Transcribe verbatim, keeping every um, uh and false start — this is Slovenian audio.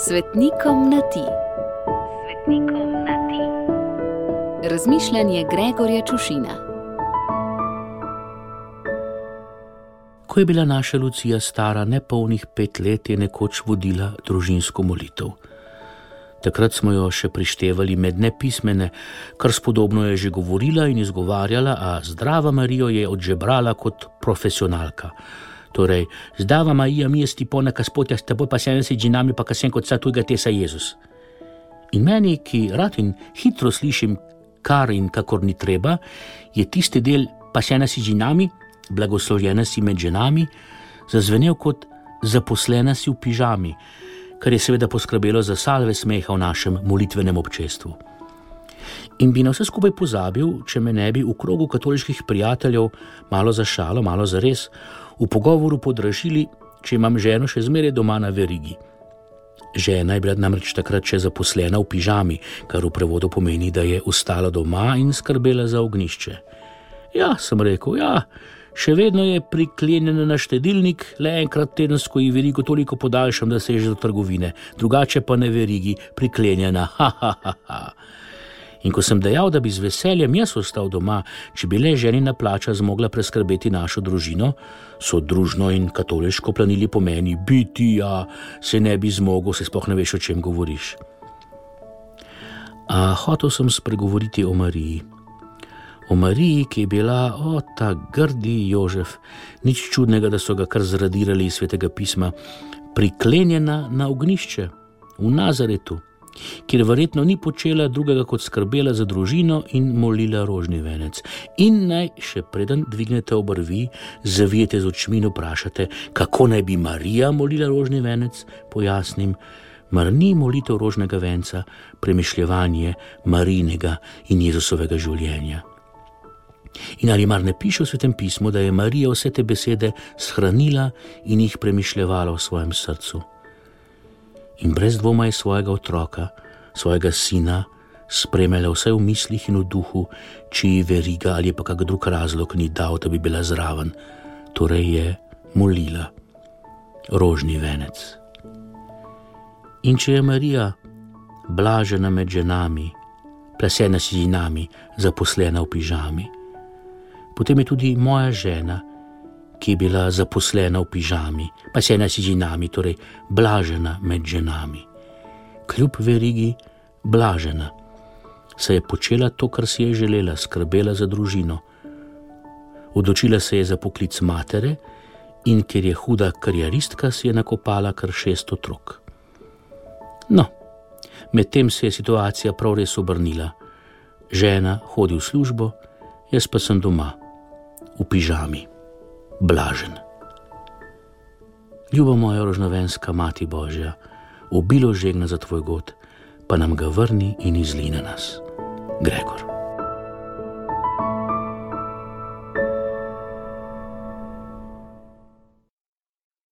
Svetnikom na ti. Svetnikom na ti. Razmišljanje Gregorja Čušina. Ko je bila naša Lucija stara nepolnih pet let, je nekoč vodila družinsko molitev. Takrat smo jo še prištevali med nepismene, kar spodobno je že govorila in izgovarjala, a zdrava Marijo je odžebrala kot profesionalka. Torej, zdava Marija mi je stipona, kaspotja s teboj pa sedemdeset džinami, pa kasen kot sa tujga tesa Jezus. In meni, ki rad in hitro slišim kar in kakor ni treba, je tisti del pa sedemdeset džinami, blagoslovljena si med ženami, zazvenel kot zaposlena si v pižami, kar je seveda poskrbelo za salve smeha v našem molitvenem občestvu. In bi na vse skupaj pozabil, če me ne bi v krogu katoliških prijateljev, malo za šalo, malo za res, v pogovoru podražili, če imam ženo še zmeraj doma na verigi. Žena je bila namreč takrat še zaposlena v pižami, kar v prevodu pomeni, da je ostala doma in skrbela za ognjišče. Ja, sem rekel, ja, še vedno je priklenjena na štedilnik, le enkrat tedensko ji verigo toliko podaljšam, da se je že do trgovine, drugače pa ne verigi priklenjena, ha, ha, ha, ha. In ko sem dejal, da bi z veseljem jaz ostal doma, če bi le ženina plača zmogla preskrbeti našo družino, so družno in katoliško planili po meni, biti, ja, se ne bi zmogel, se sploh ne veš, o čem govoriš. A hotel sem spregovoriti o Mariji. O Mariji, ki je bila, o, ta grdi Jožef, nič čudnega, da so ga kar zradirali iz Svetega pisma, priklenjena na ognjišče v Nazaretu, kjer verjetno ni počela drugega kot skrbela za družino in molila rožni venec. In naj še preden dvignete obrvi, zavijete z očmi in vprašate, kako naj bi Marija molila rožni venec, pojasnim, mar ni molitev rožnega venca premišljevanje Marijinega in Jezusovega življenja. In ali mar ne piše v Svetem pismu, da je Marija vse te besede shranila in jih premišljevala v svojem srcu? In brez dvoma je svojega otroka, svojega sina, spremljala vse v mislih in v duhu, či ji veriga ali pa kak drug razlog ni dal, da bi bila zraven. Torej je molila rožni venec. In če je Marija blažena med ženami, plesena si ženami, zaposlena v pižami, potem je tudi moja žena, ki je bila zaposlena v pižami, pa sena si ženami, torej blažena med ženami. Kljub verigi blažena, saj je počela to, kar si je želela, skrbela za družino. Odločila se je za poklic matere in ker je huda karieristka, si je nakopala kar šest otrok. No, medtem se je situacija prav res obrnila. Žena hodi v službo, jaz pa sem doma, v pižami. Blažen. Ljuba moja rožnovenska Mati Božja, obilo žegna za tvoj god, pa nam ga vrni in izli na nas. Gregor.